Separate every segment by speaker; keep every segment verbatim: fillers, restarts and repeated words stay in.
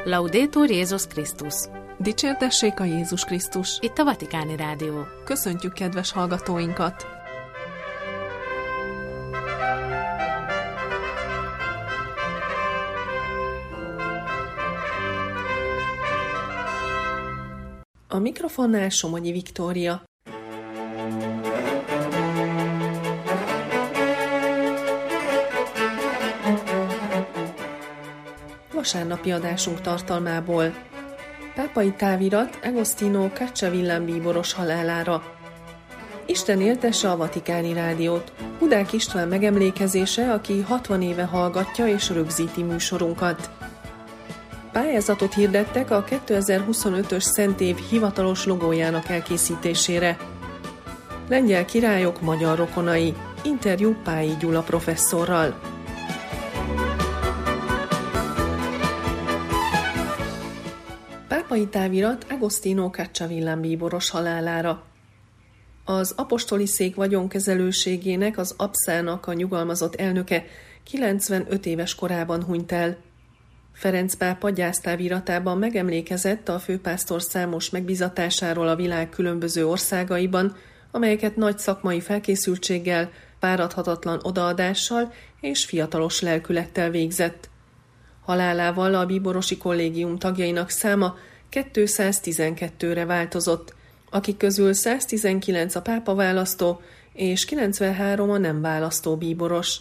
Speaker 1: Laudetur Jézus Krisztus!
Speaker 2: Dicsértessék a Jézus Krisztus!
Speaker 1: Itt a Vatikáni Rádió.
Speaker 2: Köszöntjük kedves hallgatóinkat! A mikrofonnál Somogyi Viktória. Vasárnapi adásunk tartalmából: pápai távirat Agostino Cacciavillán bíboros halálára. Isten éltesse a Vatikáni Rádiót. Hudák István megemlékezése, aki hatvan éve hallgatja és rögzíti műsorunkat. Pályázatot hirdettek a kétezer-huszonötös Szentév hivatalos logójának elkészítésére. Lengyel királyok magyar rokonai. Interjú Pályi Gyula professzorral. Pápai távirat Agostino Cacciavillán bíboros halálára. Az apostoli szék vagyonkezelőségének, az abszának a nyugalmazott elnöke kilencvenöt éves korában hunyt el. Ferenc pápa gyásztáviratában megemlékezett a főpásztor számos megbízatásáról a világ különböző országaiban, amelyeket nagy szakmai felkészültséggel, fáradhatatlan odaadással és fiatalos lelkülettel végzett. Halálával a bíborosi kollégium tagjainak száma kétszáztizenkettőre változott, akik közül száztizenkilenc a pápa választó és kilencvenhárom a nem választó bíboros.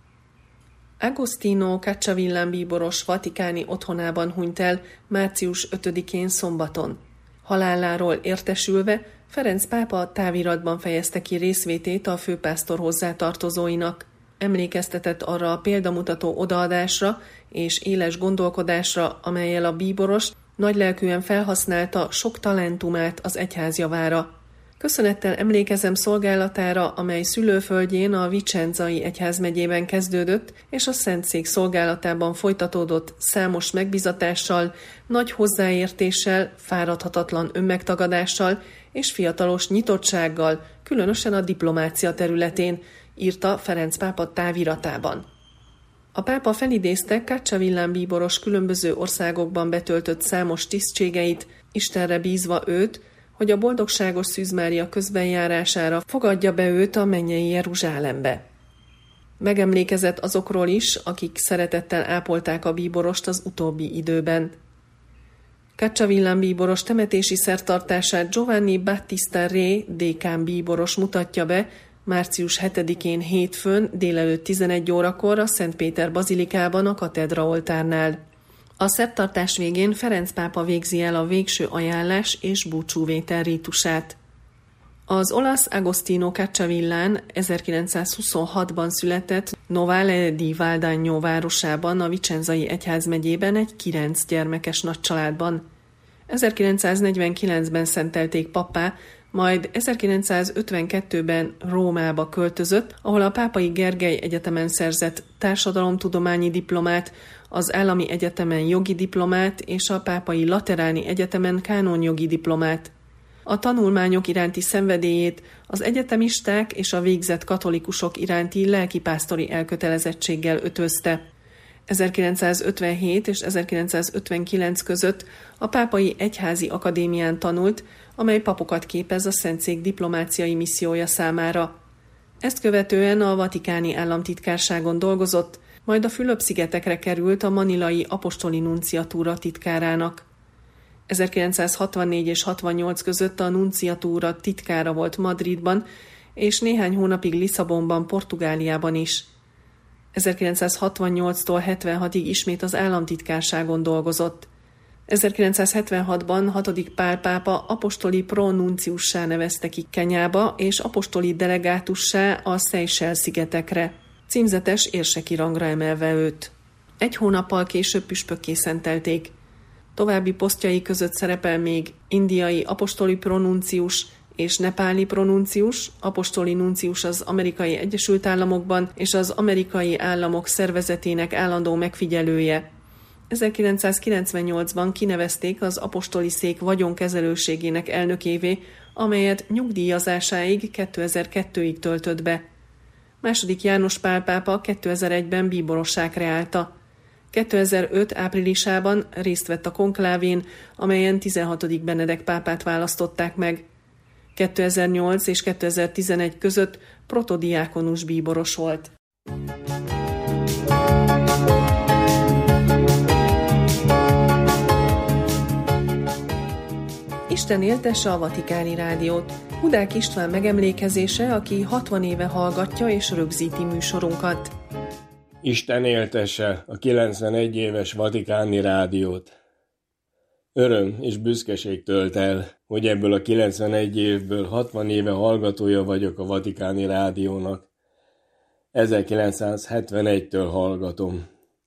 Speaker 2: Agostino Cacciavillán bíboros vatikáni otthonában hunyt el március ötödikén szombaton. Haláláról értesülve Ferenc pápa a táviratban fejezte ki részvétét a főpásztor hozzátartozóinak. Emlékeztetett arra a példamutató odaadásra és éles gondolkodásra, amellyel a bíboros nagylelkűen felhasználta sok talentumát az egyház javára. Köszönettel emlékezem szolgálatára, amely szülőföldjén, a vicenzai egyházmegyében kezdődött, és a Szentszék szolgálatában folytatódott számos megbízatással, nagy hozzáértéssel, fáradhatatlan önmegtagadással és fiatalos nyitottsággal, különösen a diplomácia területén, írta Ferenc pápa táviratában. A pápa felidézte Cacciavillán bíboros különböző országokban betöltött számos tisztségeit, Istenre bízva őt, hogy a boldogságos Szűz Mária közbenjárására fogadja be őt a mennyei Jeruzsálembe. Megemlékezett azokról is, akik szeretettel ápolták a bíborost az utóbbi időben. Cacciavillán bíboros temetési szertartását Giovanni Battista Re dékán bíboros mutatja be március hetedikén hétfőn délelőtt tizenegy órakor a Szent Péter bazilikában a katedra oltárnál. A szertartás végén Ferenc pápa végzi el a végső ajánlás és búcsúvétel rítusát. Az olasz Agostino Cacciavillán ezerkilencszázhuszonhatban született Novale di Valdagno városában, a vicenzai egyházmegyében egy kilenc gyermekes nagycsaládban. ezerkilencszáznegyvenkilencben szentelték pappá, majd ezerkilencszázötvenkettőben Rómába költözött, ahol a Pápai Gergely Egyetemen szerzett társadalomtudományi diplomát, az Állami Egyetemen jogi diplomát és a Pápai Lateráni Egyetemen kánonjogi diplomát. A tanulmányok iránti szenvedélyét az egyetemisták és a végzett katolikusok iránti lelkipásztori elkötelezettséggel ötvözte. ezerkilencszázötvenhét és ezerkilencszázötvenkilenc között a Pápai Egyházi Akadémián tanult, amely papokat képez a Szentszék diplomáciai missziója számára. Ezt követően a Vatikáni Államtitkárságon dolgozott, majd a Fülöp-szigetekre került a manilai apostoli nunciatúra titkárának. ezerkilencszázhatvannégy és hatvannyolc között a nunciatúra titkára volt Madridban, és néhány hónapig Lisszabonban, Portugáliában is. ezerkilencszázhatvannyolctól hetvenhatig ismét az államtitkárságon dolgozott. ezerkilencszázhetvenhatban hatodik Pál pápa apostoli pronunciussá nevezte ki Kenyába, és apostoli delegátussá a Seychelle-szigetekre, címzetes érseki rangra emelve őt. Egy hónappal később püspökké szentelték. További posztjai között szerepel még indiai apostoli pronuncius és nepáli pronuncius, apostoli nuncius az Amerikai Egyesült Államokban és az Amerikai Államok Szervezetének állandó megfigyelője. ezerkilencszázkilencvennyolcban kinevezték az apostoli szék vagyonkezelőségének elnökévé, amelyet nyugdíjazásáig kétezer-kettőig töltött be. Második János Pál pápa kétezer-egyben bíborossá kreálta. kétezer-öt áprilisában részt vett a konklávén, amelyen tizenhatodik Benedek pápát választották meg. kétezer-nyolc és kétezer-tizenegy között protodiákonus bíboros volt. Isten éltesse a Vatikáni Rádiót. Hudák István megemlékezése, aki hatvan éve hallgatja és rögzíti műsorunkat.
Speaker 3: Isten éltesse a kilencvenegy éves Vatikáni Rádiót. Öröm és büszkeség tölt el, hogy ebből a kilencvenegy évből hatvan éve hallgatója vagyok a Vatikáni Rádiónak. ezerkilencszázhetvenegytől hallgatom.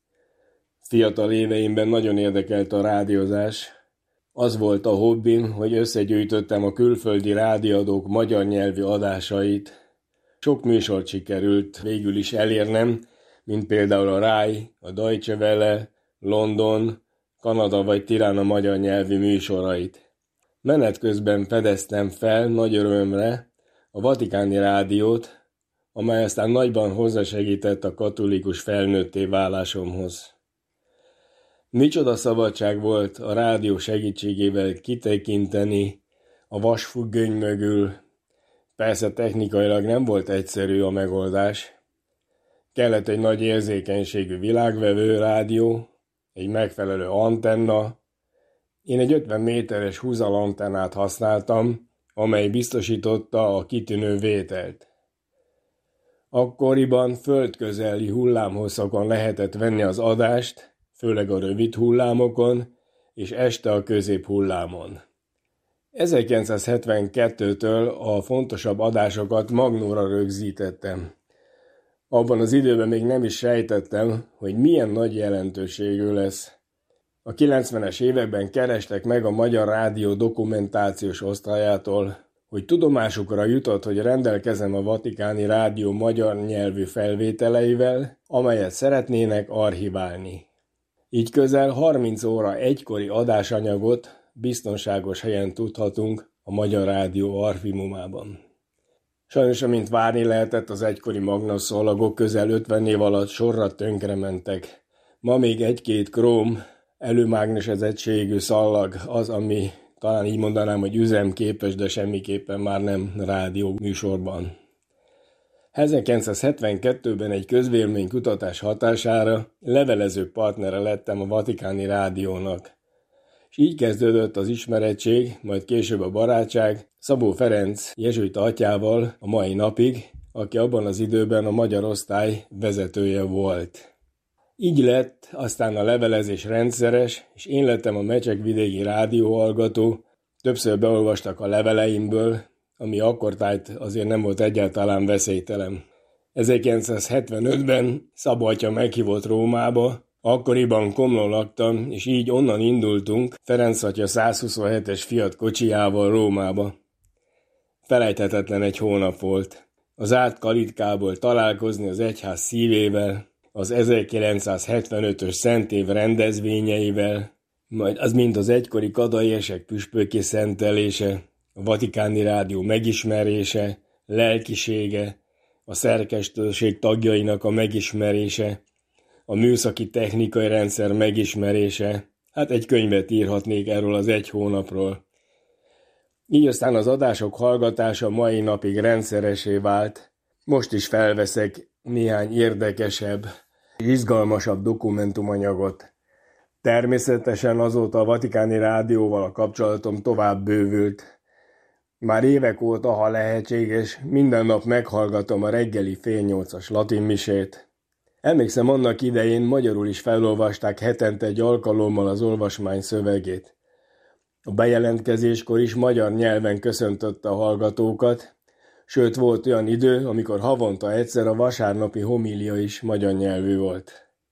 Speaker 3: Fiatal éveimben nagyon érdekelt a rádiózás. Az volt a hobbim, hogy összegyűjtöttem a külföldi rádióadók magyar nyelvű adásait. Sok műsort sikerült végül is elérnem, mint például a Rai, a Deutsche Welle, London, Kanada vagy Tirana magyar nyelvű műsorait. Menet közben fedeztem fel nagy örömre a Vatikáni Rádiót, amely aztán nagyban hozzásegített a katolikus felnőtté válásomhoz. Micsoda szabadság volt a rádió segítségével kitekinteni a vasfüggöny mögül. Persze technikailag nem volt egyszerű a megoldás. Kellett egy nagy érzékenységű világvevő rádió, egy megfelelő antenna. Én egy ötven méteres húzalantennát használtam, amely biztosította a kitűnő vételt. Akkoriban földközeli hullámhosszakon lehetett venni az adást, főleg a rövid hullámokon, és este a középhullámon. ezerkilencszázhetvenkettőtől a fontosabb adásokat magnóra rögzítettem. Abban az időben még nem is sejtettem, hogy milyen nagy jelentőségű lesz. A kilencvenes években kerestek meg a Magyar Rádió dokumentációs osztályától, hogy tudomásukra jutott, hogy rendelkezem a Vatikáni Rádió magyar nyelvű felvételeivel, amelyet szeretnének archiválni. Így közel harminc óra egykori adásanyagot biztonságos helyen tudhatunk a Magyar Rádió archívumában. Sajnos, amint várni lehetett, az egykori magnószalagok közel ötven év alatt sorra tönkrementek. Ma még egy-két króm előmágnesezettségű szallag az, ami talán így mondanám, hogy üzemképes, de semmiképpen már nem rádió műsorban. ezerkilencszázhetvenkettőben egy közvéleménykutatás hatására levelező partnere lettem a Vatikáni Rádiónak. És így kezdődött az ismerettség, majd később a barátság Szabó Ferenc jezsuita atyával a mai napig, aki abban az időben a magyar osztály vezetője volt. Így lett aztán a levelezés rendszeres, és én lettem a mecsekvidéki rádióhallgató, többször beolvastak a leveleimből, ami akkortájt azért nem volt egyáltalán veszélytelen. ezerkilencszázhetvenötben Szabó atya meghívott Rómába, akkoriban Komlón laktam, és így onnan indultunk Ferenc atya százhuszonhetes Fiat kocsijával Rómába. Felejthetetlen egy hónap volt. Az zárt kalitkából találkozni az egyház szívével, az ezerkilencszázhetvenötös szentév rendezvényeivel, majd az mind az egykori kadaérsek püspöki szentelése, a Vatikáni Rádió megismerése, lelkisége, a szerkesztőség tagjainak a megismerése, a műszaki technikai rendszer megismerése, hát egy könyvet írhatnék erről az egy hónapról. Így aztán az adások hallgatása mai napig rendszeressé vált, most is felveszek néhány érdekesebb, izgalmasabb dokumentumanyagot. Természetesen azóta a Vatikáni Rádióval a kapcsolatom tovább bővült. Már évek óta, ha lehetséges, minden nap meghallgatom a reggeli fél nyolcas latin misét. Emlékszem, annak idején magyarul is felolvasták hetente egy alkalommal az olvasmány szövegét. A bejelentkezéskor is magyar nyelven köszöntötte a hallgatókat, sőt volt olyan idő, amikor havonta egyszer a vasárnapi homília is magyar nyelvű volt.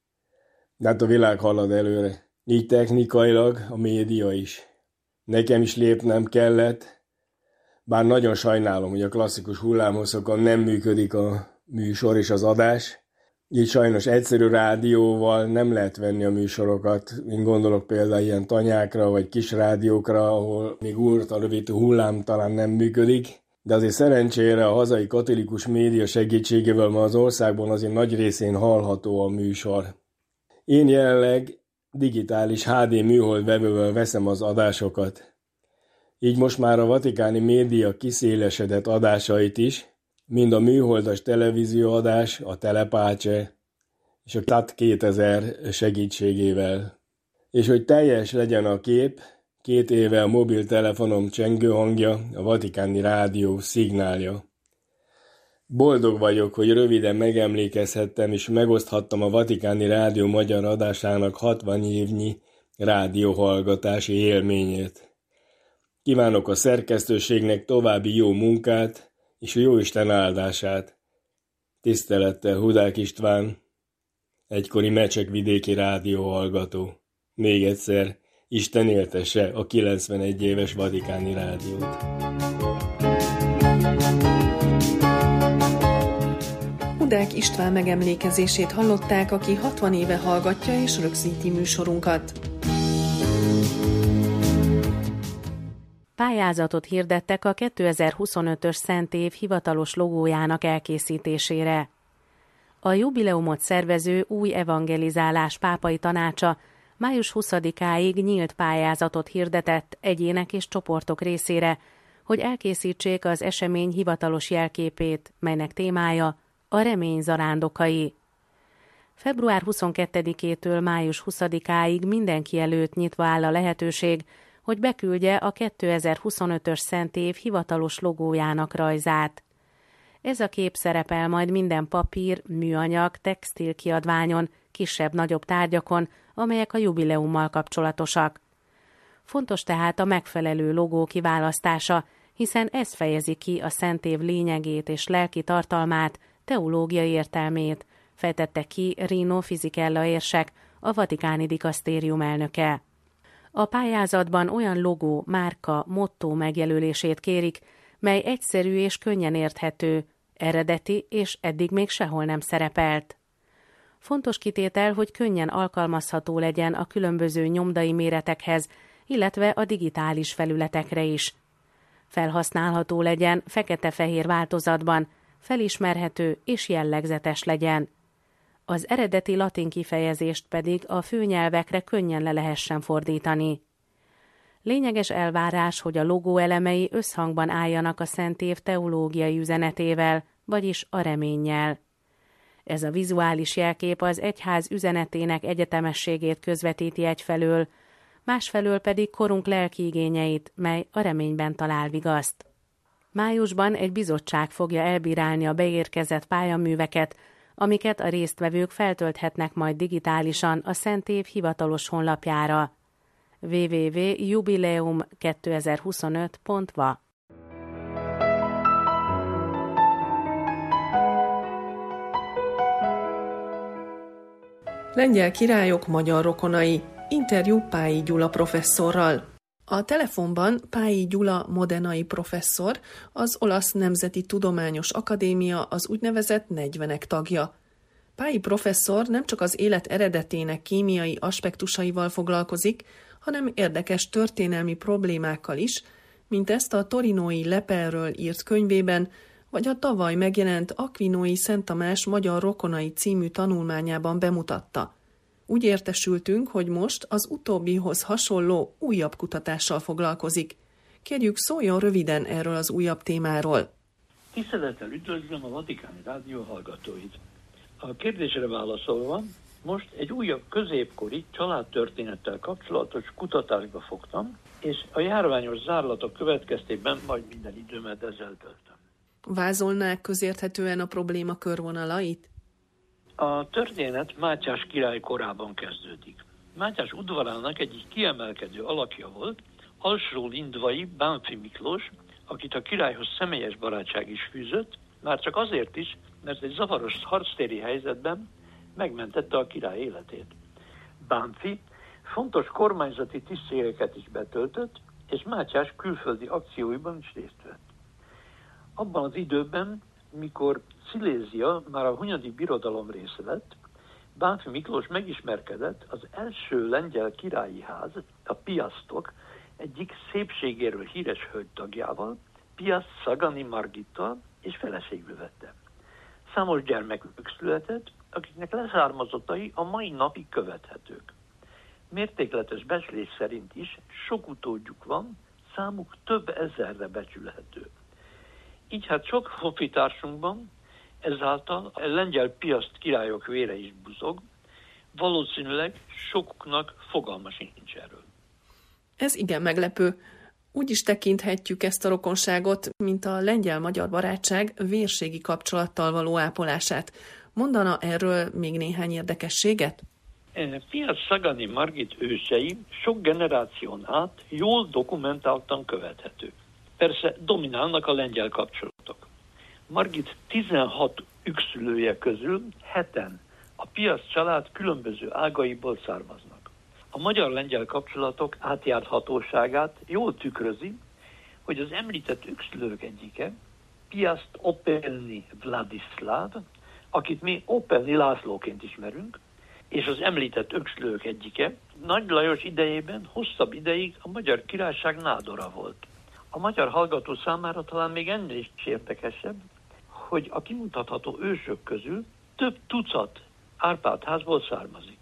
Speaker 3: De hát a világ halad előre, így technikailag a média is. Nekem is lépnem kellett, bár nagyon sajnálom, hogy a klasszikus hullámhosszokon nem működik a műsor és az adás, így sajnos egyszerű rádióval nem lehet venni a műsorokat. Én gondolok például ilyen tanyákra vagy kis rádiókra, ahol még ultrarövid hullám talán nem működik, de azért szerencsére a hazai katolikus média segítségével ma az országban azért nagy részén hallható a műsor. Én jelenleg digitális há dé műholdvevővel veszem az adásokat. Így most már a vatikáni média kiszélesedett adásait is, mind a műholdas televízióadás, a Telepáce és a té á té kétezer segítségével. És hogy teljes legyen a kép, két éve a mobiltelefonom csengőhangja, a vatikáni rádió szignálja. Boldog vagyok, hogy röviden megemlékezhettem és megoszthattam a vatikáni rádió magyar adásának hatvan évnyi rádióhallgatási élményét. Kívánok a szerkesztőségnek további jó munkát és a Jóisten áldását. Tisztelettel Hudák István, egykori Mecsekvidéki rádióhallgató. Még egyszer, Isten éltesse a kilencvenegy éves vatikáni rádiót.
Speaker 2: Hudák István megemlékezését hallották, aki hatvan éve hallgatja és rögzíti műsorunkat.
Speaker 1: Pályázatot hirdettek a kétezer-huszonötös Szentév hivatalos logójának elkészítésére. A jubileumot szervező Új Evangelizálás pápai tanácsa május huszadikáig nyílt pályázatot hirdetett egyének és csoportok részére, hogy elkészítsék az esemény hivatalos jelképét, melynek témája a remény zarándokai. február huszonkettedikétől május huszadikáig mindenki előtt nyitva áll a lehetőség, hogy beküldje a kétezer-huszonötös Szentév hivatalos logójának rajzát. Ez a kép szerepel majd minden papír, műanyag, textil kiadványon, kisebb-nagyobb tárgyakon, amelyek a jubileummal kapcsolatosak. Fontos tehát a megfelelő logó kiválasztása, hiszen ez fejezi ki a Szentév lényegét és lelki tartalmát, teológiai értelmét, fejtette ki Rino Fisichella érsek, a vatikáni dikasztérium elnöke. A pályázatban olyan logó, márka, motto megjelölését kérik, mely egyszerű és könnyen érthető, eredeti és eddig még sehol nem szerepelt. Fontos kitétel, hogy könnyen alkalmazható legyen a különböző nyomdai méretekhez, illetve a digitális felületekre is. Felhasználható legyen fekete-fehér változatban, felismerhető és jellegzetes legyen. Az eredeti latin kifejezést pedig a főnyelvekre könnyen le lehessen fordítani. Lényeges elvárás, hogy a logó elemei összhangban álljanak a Szentév teológiai üzenetével, vagyis a reménnyel. Ez a vizuális jelkép az egyház üzenetének egyetemességét közvetíti egyfelől, másfelől pedig korunk lelki igényeit, mely a reményben talál vigaszt. Májusban egy bizottság fogja elbírálni a beérkezett pályaműveket, amiket a résztvevők feltölthetnek majd digitálisan a Szentév hivatalos honlapjára. double-u double-u double-u pont jubileum kétezer-huszonöt pont va
Speaker 2: Lengyel királyok magyar rokonai. Interjú Pályi Gyula professzorral. A telefonban Pályi Gyula modenai professzor, az Olasz Nemzeti Tudományos Akadémia, az úgynevezett negyvenek tagja. Pályi professzor nem csak az élet eredetének kémiai aspektusaival foglalkozik, hanem érdekes történelmi problémákkal is, mint ezt a torinói Lepelről írt könyvében, vagy a tavaly megjelent Aquinói Szent Tamás magyar rokonai című tanulmányában bemutatta. Úgy értesültünk, hogy most az utóbbihoz hasonló újabb kutatással foglalkozik. Kérjük, szóljon röviden erről az újabb témáról.
Speaker 4: Tisztelettel üdvözlöm a Vatikáni Rádió hallgatóit. A kérdésre válaszolva, most egy újabb középkori családtörténettel kapcsolatos kutatásba fogtam, és a járványos zárlatok következtében majd minden időmet ezzel töltöm.
Speaker 2: Vázolnák közérthetően a probléma körvonalait?
Speaker 4: A történet Mátyás király korában kezdődik. Mátyás udvarának egyik kiemelkedő alakja volt Alsó-Lindvai Bánffy Miklós, akit a királyhoz személyes barátság is fűzött, már csak azért is, mert egy zavaros harctéri helyzetben megmentette a király életét. Bánffy fontos kormányzati tisztségeket is betöltött, és Mátyás külföldi akcióiban is részt vett. Abban az időben, mikor Szilézia már a Hunyadi Birodalom része lett, Bánffy Miklós megismerkedett az első lengyel királyi ház, a Piasztok egyik szépségéről híres hölgytagjával, Piast Szagani Margittal, és feleségül vette. Számos gyermekük született, akiknek leszármazottai a mai napig követhetők. Mértékletes becslés szerint is sok utódjuk van, számuk több ezerre becsülhető. Így hát sok honfitársunkban ezáltal a lengyel piaszt királyok vére is buzog, valószínűleg sokuknak fogalma sincs erről.
Speaker 2: Ez igen meglepő. Úgy is tekinthetjük ezt a rokonságot, mint a lengyel-magyar barátság vérségi kapcsolattal való ápolását. Mondana erről még néhány érdekességet?
Speaker 4: Piast Szagani Margit ősei sok generáción át jól dokumentáltan követhetők. Persze dominálnak a lengyel kapcsolatok. Margit tizenhat ükszülője közül heten a Piast család különböző ágaiból származnak. A magyar-lengyel kapcsolatok átjárhatóságát jól tükrözi, hogy az említett ükszülők egyike, Piast Opelni Vladislav, akit mi Opelni Lászlóként ismerünk, és az említett ükszülők egyike Nagy Lajos idejében hosszabb ideig a Magyar Királyság nádora volt. A magyar hallgató számára talán még ennél is érdekesebb, hogy a kimutatható ősök közül több tucat Árpád házból származik.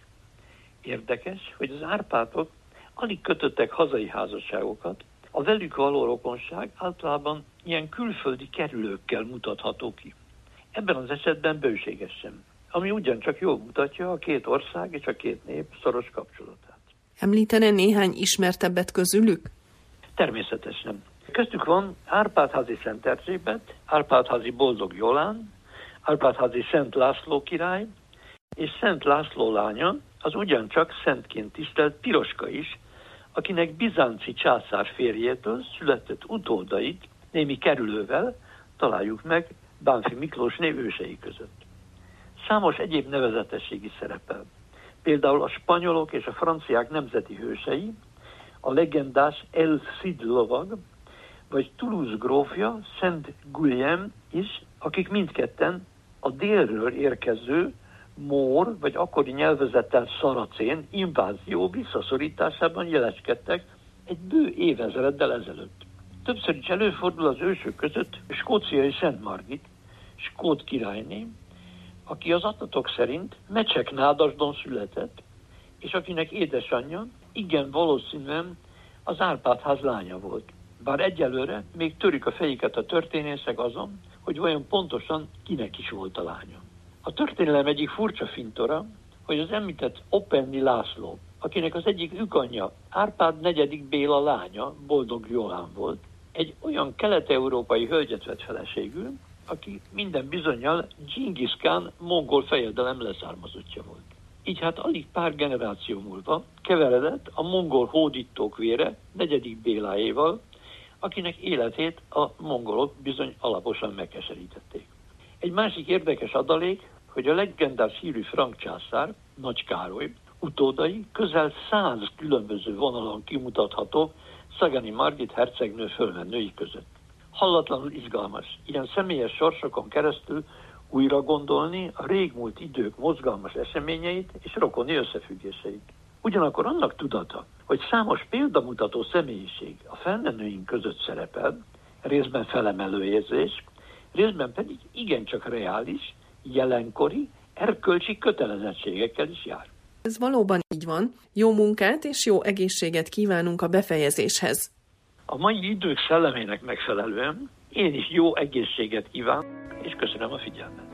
Speaker 4: Érdekes, hogy az Árpádok alig kötöttek hazai házasságokat, a velük való rokonság általában ilyen külföldi kerülőkkel mutatható ki. Ebben az esetben bőséges sem, ami ugyancsak jól mutatja a két ország és a két nép szoros kapcsolatát.
Speaker 2: Említene néhány ismertebbet közülük?
Speaker 4: Természetesen. Köztük van Árpádházi Szent Erzsébet, Árpádházi Boldog Jolán, Árpádházi Szent László király, és Szent László lánya, az ugyancsak szentként tisztelt Piroska is, akinek bizánci császár férjétől született utódait némi kerülővel találjuk meg Bánffy Miklós név ősei között. Számos egyéb nevezetesség is szerepel. Például a spanyolok és a franciák nemzeti hősei, a legendás El Cid lovag, vagy Toulouse grófja, Szent Guillem is, akik mindketten a délről érkező mór, vagy akkori nyelvezettel szaracén invázió visszaszorításában jeleskedtek egy bő évezreddel ezelőtt. Többször is előfordul az ősök között skóciai Szent Margit, skót királyné, aki az adatok szerint Mecsek-Nádasdon született, és akinek édesanyja igen valószínűen az Árpádház lánya volt. Bár egyelőre még törik a fejüket a történészek azon, hogy vajon pontosan kinek is volt a lánya. A történelem egyik furcsa fintora, hogy az említett Opelni László, akinek az egyik ükanyja Árpád negyedik Béla lánya, Boldog Jolán volt, egy olyan kelet-európai hölgyet vett feleségül, aki minden bizonnyal Dzsingisz Kán mongol fejedelem leszármazottja volt. Így hát alig pár generáció múlva keveredett a mongol hódítók vére negyedik Béláéval, akinek életét a mongolok bizony alaposan megkeserítették. Egy másik érdekes adalék, hogy a legendás hírű frank császár, Nagy Károly utódai közel száz különböző vonalon kimutatható Szagani Margit hercegnő fölmenői között. Hallatlanul izgalmas, ilyen személyes sorsokon keresztül újra gondolni a régmúlt idők mozgalmas eseményeit és rokoni összefüggéseit. Ugyanakkor annak tudata, hogy számos példamutató személyiség a felmenőink között szerepel, részben felemelő érzés, részben pedig igencsak reális, jelenkori, erkölcsi kötelezettségekkel is jár.
Speaker 2: Ez valóban így van. Jó munkát és jó egészséget kívánunk a befejezéshez.
Speaker 4: A mai idők szellemének megfelelően én is jó egészséget kívánok, és köszönöm a figyelmet.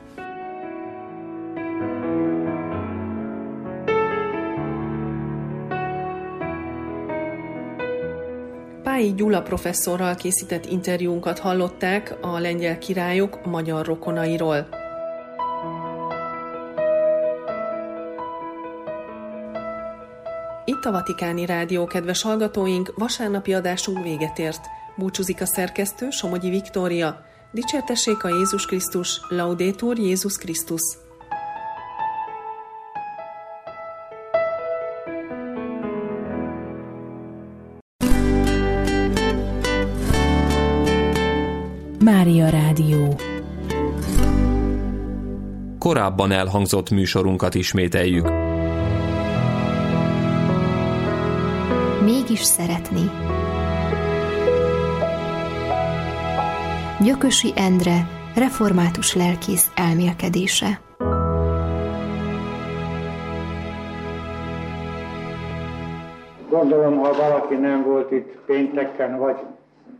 Speaker 2: Pályi Gyula professzorral készített interjúnkat hallották a lengyel királyok magyar rokonairól. Itt a Vatikáni Rádió, kedves hallgatóink, vasárnapi adásunk véget ért. Búcsúzik a szerkesztő, Somogyi Viktória. Dicsértessék a Jézus Krisztus, Laudetur Jézus Krisztus.
Speaker 5: Mária Rádió.
Speaker 6: Korábban elhangzott műsorunkat ismételjük.
Speaker 5: Mégis szeretni. Gyökösi Endre református lelkész elmélkedése.
Speaker 7: Gondolom, ha valaki nem volt itt pénteken, vagy